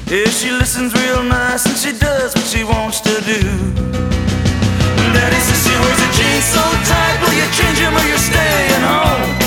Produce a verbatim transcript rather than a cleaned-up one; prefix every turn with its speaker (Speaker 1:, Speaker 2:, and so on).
Speaker 1: Yeah, she listens real nice and she does what she wants to do. Daddy says she wears a jeans so tight, will you change him or you're staying home?